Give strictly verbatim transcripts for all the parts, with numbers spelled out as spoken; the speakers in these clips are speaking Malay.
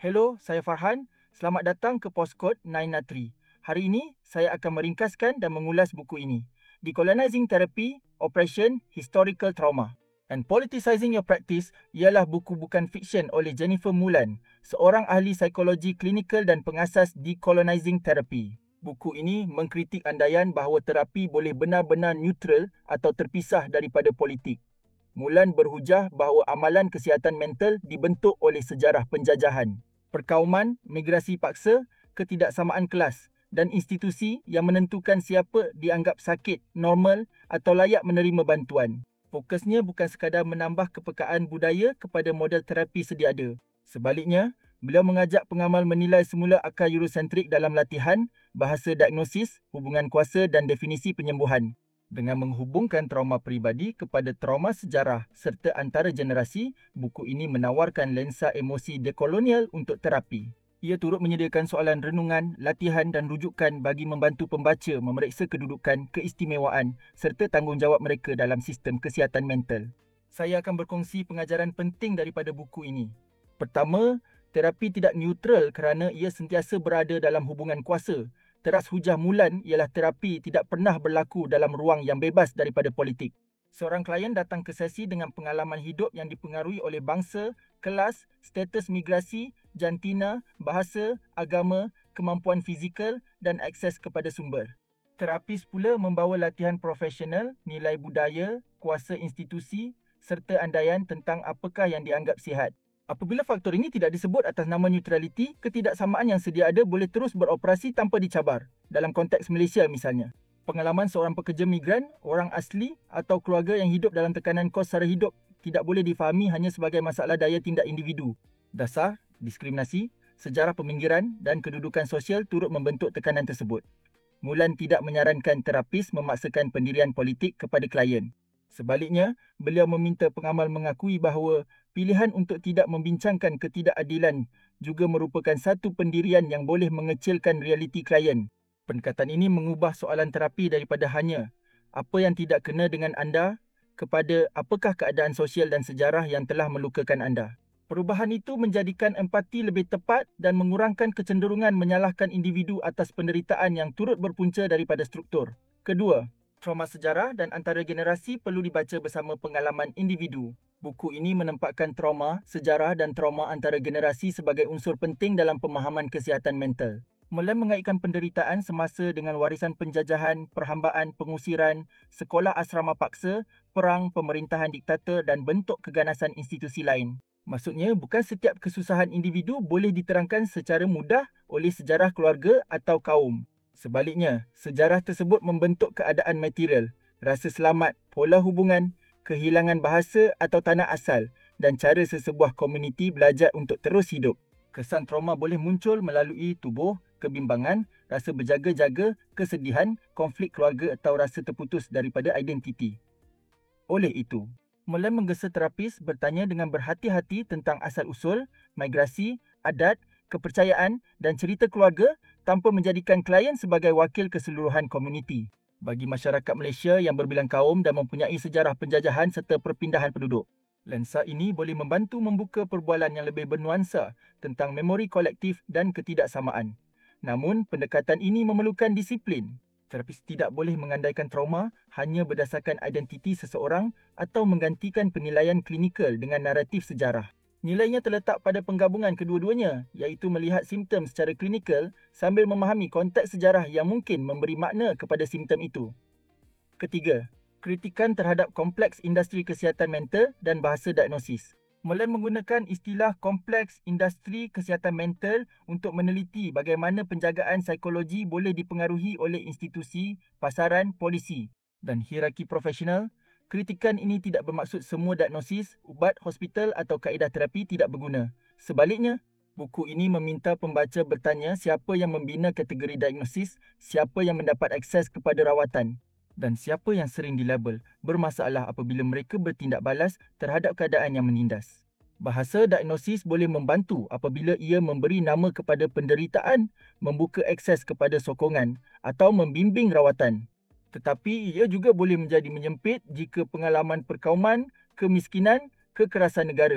Hello, saya Farhan. Selamat datang ke Postcode sembilan tiga. Hari ini, saya akan meringkaskan dan mengulas buku ini. Decolonizing Therapy, Operation Historical Trauma. And Politicizing Your Practice ialah buku bukan fiksyen oleh Jennifer Mulan, seorang ahli psikologi klinikal dan pengasas Decolonizing Therapy. Buku ini mengkritik andaian bahawa terapi boleh benar-benar neutral atau terpisah daripada politik. Mulan berhujah bahawa amalan kesihatan mental dibentuk oleh sejarah penjajahan, perkauman, migrasi paksa, ketidaksamaan kelas dan institusi yang menentukan siapa dianggap sakit, normal atau layak menerima bantuan. Fokusnya bukan sekadar menambah kepekaan budaya kepada model terapi sedia ada. Sebaliknya, beliau mengajak pengamal menilai semula akal Eurocentrik dalam latihan, bahasa diagnosis, hubungan kuasa dan definisi penyembuhan. Dengan menghubungkan trauma peribadi kepada trauma sejarah serta antara generasi, buku ini menawarkan lensa emosi dekolonial untuk terapi. Ia turut menyediakan soalan renungan, latihan dan rujukan bagi membantu pembaca memeriksa kedudukan, keistimewaan serta tanggungjawab mereka dalam sistem kesihatan mental. Saya akan berkongsi pengajaran penting daripada buku ini. Pertama, terapi tidak neutral kerana ia sentiasa berada dalam hubungan kuasa. Teras hujah Mulan ialah terapi tidak pernah berlaku dalam ruang yang bebas daripada politik. Seorang klien datang ke sesi dengan pengalaman hidup yang dipengaruhi oleh bangsa, kelas, status migrasi, jantina, bahasa, agama, kemampuan fizikal dan akses kepada sumber. Terapis pula membawa latihan profesional, nilai budaya, kuasa institusi serta andaian tentang apakah yang dianggap sihat. Apabila faktor ini tidak disebut atas nama neutraliti, ketidaksamaan yang sedia ada boleh terus beroperasi tanpa dicabar. Dalam konteks Malaysia misalnya, pengalaman seorang pekerja migran, orang asli atau keluarga yang hidup dalam tekanan kos sara hidup tidak boleh difahami hanya sebagai masalah daya tindak individu. Dasar, diskriminasi, sejarah peminggiran dan kedudukan sosial turut membentuk tekanan tersebut. Mulan tidak menyarankan terapis memaksakan pendirian politik kepada klien. Sebaliknya, beliau meminta pengamal mengakui bahawa pilihan untuk tidak membincangkan ketidakadilan juga merupakan satu pendirian yang boleh mengecilkan realiti klien. Pendekatan ini mengubah soalan terapi daripada hanya apa yang tidak kena dengan anda kepada apakah keadaan sosial dan sejarah yang telah melukakan anda. Perubahan itu menjadikan empati lebih tepat dan mengurangkan kecenderungan menyalahkan individu atas penderitaan yang turut berpunca daripada struktur. Kedua, trauma sejarah dan antara generasi perlu dibaca bersama pengalaman individu. Buku ini menempatkan trauma, sejarah dan trauma antara generasi sebagai unsur penting dalam pemahaman kesihatan mental. Mulan mengaitkan penderitaan semasa dengan warisan penjajahan, perhambaan, pengusiran, sekolah asrama paksa, perang, pemerintahan diktator dan bentuk keganasan institusi lain. Maksudnya, bukan setiap kesusahan individu boleh diterangkan secara mudah oleh sejarah keluarga atau kaum. Sebaliknya, sejarah tersebut membentuk keadaan material, rasa selamat, pola hubungan, kehilangan bahasa atau tanah asal dan cara sesebuah komuniti belajar untuk terus hidup. Kesan trauma boleh muncul melalui tubuh, kebimbangan, rasa berjaga-jaga, kesedihan, konflik keluarga atau rasa terputus daripada identiti. Oleh itu, Mulan menggesa terapis bertanya dengan berhati-hati tentang asal-usul, migrasi, adat, kepercayaan dan cerita keluarga tanpa menjadikan klien sebagai wakil keseluruhan komuniti. Bagi masyarakat Malaysia yang berbilang kaum dan mempunyai sejarah penjajahan serta perpindahan penduduk, lensa ini boleh membantu membuka perbualan yang lebih bernuansa tentang memori kolektif dan ketidaksamaan. Namun, pendekatan ini memerlukan disiplin. Terapis tidak boleh mengandaikan trauma hanya berdasarkan identiti seseorang atau menggantikan penilaian klinikal dengan naratif sejarah. Nilainya terletak pada penggabungan kedua-duanya, iaitu melihat simptom secara klinikal sambil memahami konteks sejarah yang mungkin memberi makna kepada simptom itu. Ketiga, kritikan terhadap kompleks industri kesihatan mental dan bahasa diagnosis. Mulan menggunakan istilah kompleks industri kesihatan mental untuk meneliti bagaimana penjagaan psikologi boleh dipengaruhi oleh institusi, pasaran, polisi dan hierarki profesional. Kritikan ini tidak bermaksud semua diagnosis, ubat, hospital atau kaedah terapi tidak berguna. Sebaliknya, buku ini meminta pembaca bertanya siapa yang membina kategori diagnosis, siapa yang mendapat akses kepada rawatan dan siapa yang sering dilabel bermasalah apabila mereka bertindak balas terhadap keadaan yang menindas. Bahasa diagnosis boleh membantu apabila ia memberi nama kepada penderitaan, membuka akses kepada sokongan atau membimbing rawatan. Tetapi ia juga boleh menjadi menyempit jika pengalaman perkauman, kemiskinan, kekerasan negara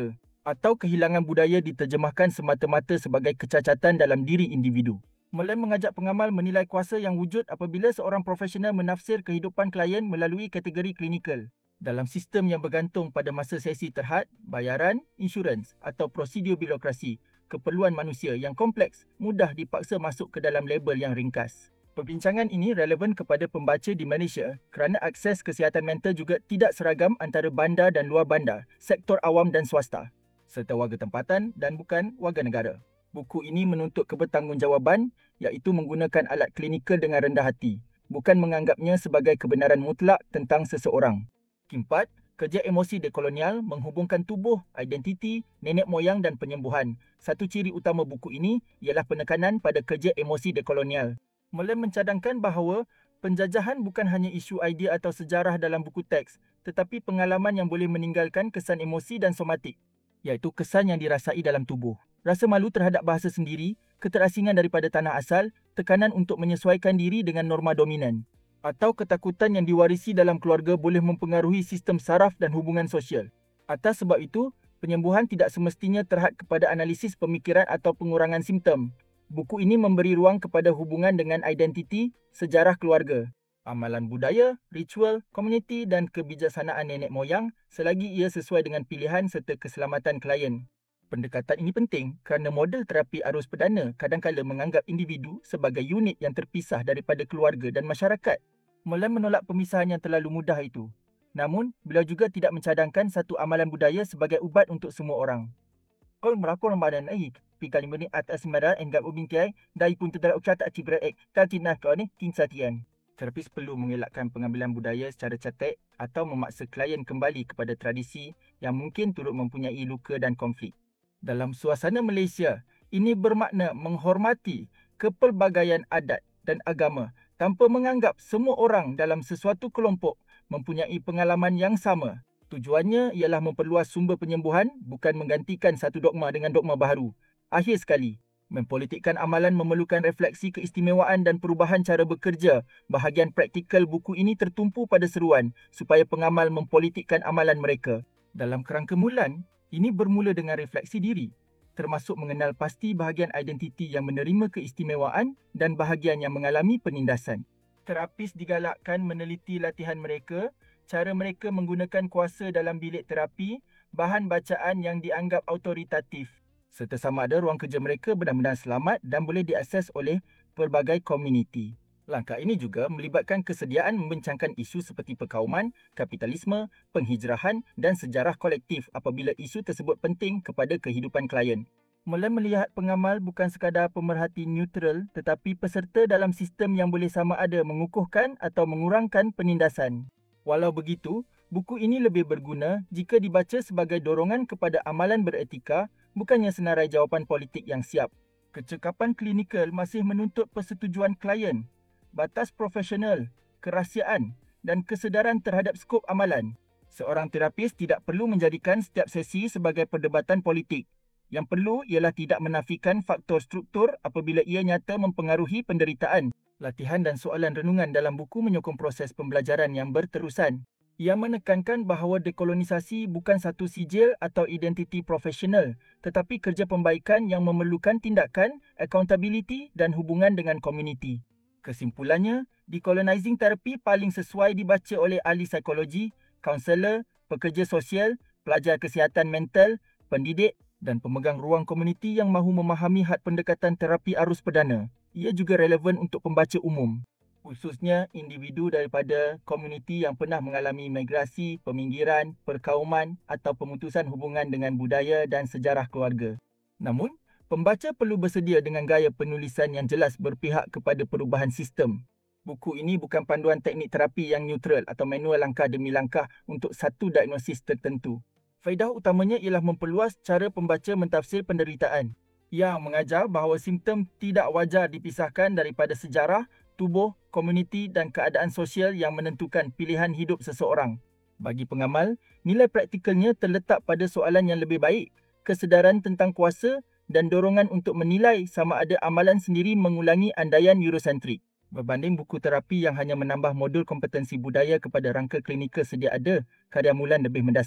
atau kehilangan budaya diterjemahkan semata-mata sebagai kecacatan dalam diri individu. Mulai mengajak pengamal menilai kuasa yang wujud apabila seorang profesional menafsir kehidupan klien melalui kategori klinikal. Dalam sistem yang bergantung pada masa sesi terhad, bayaran, insurans atau prosedur birokrasi, keperluan manusia yang kompleks mudah dipaksa masuk ke dalam label yang ringkas. Perbincangan ini relevan kepada pembaca di Malaysia kerana akses kesihatan mental juga tidak seragam antara bandar dan luar bandar, sektor awam dan swasta, serta warga tempatan dan bukan warga negara. Buku ini menuntut kebertanggungjawaban iaitu menggunakan alat klinikal dengan rendah hati, bukan menganggapnya sebagai kebenaran mutlak tentang seseorang. Keempat, kerja emosi dekolonial menghubungkan tubuh, identiti, nenek moyang dan penyembuhan. Satu ciri utama buku ini ialah penekanan pada kerja emosi dekolonial. Mulai mencadangkan bahawa penjajahan bukan hanya isu idea atau sejarah dalam buku teks, tetapi pengalaman yang boleh meninggalkan kesan emosi dan somatik, iaitu kesan yang dirasai dalam tubuh. Rasa malu terhadap bahasa sendiri, keterasingan daripada tanah asal, tekanan untuk menyesuaikan diri dengan norma dominan, atau ketakutan yang diwarisi dalam keluarga boleh mempengaruhi sistem saraf dan hubungan sosial. Atas sebab itu, penyembuhan tidak semestinya terhad kepada analisis pemikiran atau pengurangan simptom. Buku ini memberi ruang kepada hubungan dengan identiti, sejarah keluarga, amalan budaya, ritual, komuniti dan kebijaksanaan nenek moyang selagi ia sesuai dengan pilihan serta keselamatan klien. Pendekatan ini penting kerana model terapi arus perdana kadang-kala menganggap individu sebagai unit yang terpisah daripada keluarga dan masyarakat. Mulai menolak pemisahan yang terlalu mudah itu. Namun, beliau juga tidak mencadangkan satu amalan budaya sebagai ubat untuk semua orang. Kau merakor badan ai, pikal ini atas merah enggak ubingkai, dai pun terdapat ucap tak cibra ek, tak tinah kau ni, tin satian. Terapis perlu mengelakkan pengambilan budaya secara cetek atau memaksa klien kembali kepada tradisi yang mungkin turut mempunyai luka dan konflik. Dalam suasana Malaysia, ini bermakna menghormati kepelbagaian adat dan agama tanpa menganggap semua orang dalam sesuatu kelompok mempunyai pengalaman yang sama. Tujuannya ialah memperluas sumber penyembuhan, bukan menggantikan satu dogma dengan dogma baharu. Akhir sekali, mempolitikkan amalan memerlukan refleksi keistimewaan dan perubahan cara bekerja. Bahagian praktikal buku ini tertumpu pada seruan supaya pengamal mempolitikkan amalan mereka. Dalam kerangka mulan, ini bermula dengan refleksi diri, termasuk mengenal pasti bahagian identiti yang menerima keistimewaan dan bahagian yang mengalami penindasan. Terapis digalakkan meneliti latihan mereka, cara mereka menggunakan kuasa dalam bilik terapi, bahan bacaan yang dianggap autoritatif, serta sama ada ruang kerja mereka benar-benar selamat dan boleh diakses oleh pelbagai komuniti. Langkah ini juga melibatkan kesediaan membincangkan isu seperti perkauman, kapitalisme, penghijrahan dan sejarah kolektif apabila isu tersebut penting kepada kehidupan klien. Mulai melihat pengamal bukan sekadar pemerhati neutral tetapi peserta dalam sistem yang boleh sama ada mengukuhkan atau mengurangkan penindasan. Walau begitu, buku ini lebih berguna jika dibaca sebagai dorongan kepada amalan beretika, bukannya senarai jawapan politik yang siap. Kecekapan klinikal masih menuntut persetujuan klien, batas profesional, kerahsiaan dan kesedaran terhadap skop amalan. Seorang terapis tidak perlu menjadikan setiap sesi sebagai perdebatan politik. Yang perlu ialah tidak menafikan faktor struktur apabila ia nyata mempengaruhi penderitaan. Latihan dan soalan renungan dalam buku menyokong proses pembelajaran yang berterusan. Ia menekankan bahawa dekolonisasi bukan satu sijil atau identiti profesional, tetapi kerja pembaikan yang memerlukan tindakan, accountability dan hubungan dengan komuniti. Kesimpulannya, decolonizing therapy paling sesuai dibaca oleh ahli psikologi, kaunselor, pekerja sosial, pelajar kesihatan mental, pendidik dan pemegang ruang komuniti yang mahu memahami had pendekatan terapi arus perdana. Ia juga relevan untuk pembaca umum, khususnya individu daripada komuniti yang pernah mengalami migrasi, peminggiran, perkauman atau pemutusan hubungan dengan budaya dan sejarah keluarga. Namun, pembaca perlu bersedia dengan gaya penulisan yang jelas berpihak kepada perubahan sistem. Buku ini bukan panduan teknik terapi yang neutral atau manual langkah demi langkah untuk satu diagnosis tertentu. Faedah utamanya ialah memperluas cara pembaca mentafsir penderitaan, yang mengajar bahawa simptom tidak wajar dipisahkan daripada sejarah, tubuh, komuniti dan keadaan sosial yang menentukan pilihan hidup seseorang. Bagi pengamal, nilai praktikalnya terletak pada soalan yang lebih baik, kesedaran tentang kuasa dan dorongan untuk menilai sama ada amalan sendiri mengulangi andaian Eurocentrik. Berbanding buku terapi yang hanya menambah modul kompetensi budaya kepada rangka klinikal sedia ada, karya Mulan lebih mendasar.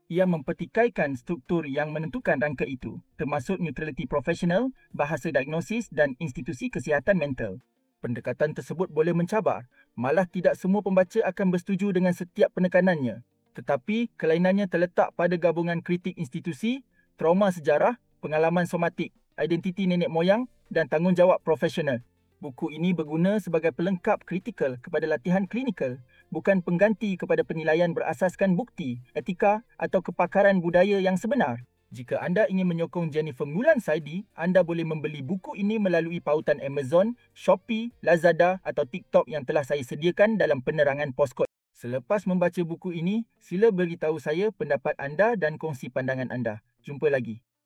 Ia mempertikaikan struktur yang menentukan rangka itu, termasuk neutraliti profesional, bahasa diagnosis dan institusi kesihatan mental. Pendekatan tersebut boleh mencabar, malah tidak semua pembaca akan bersetuju dengan setiap penekanannya. Tetapi kelainannya terletak pada gabungan kritik institusi, trauma sejarah, pengalaman somatik, identiti nenek moyang dan tanggungjawab profesional. Buku ini berguna sebagai pelengkap kritikal kepada latihan klinikal, bukan pengganti kepada penilaian berasaskan bukti, etika atau kepakaran budaya yang sebenar. Jika anda ingin menyokong Jennifer Ngulan Saidi, anda boleh membeli buku ini melalui pautan Amazon, Shopee, Lazada atau TikTok yang telah saya sediakan dalam penerangan Postkod. Selepas membaca buku ini, sila beritahu saya pendapat anda dan kongsi pandangan anda. Jumpa lagi.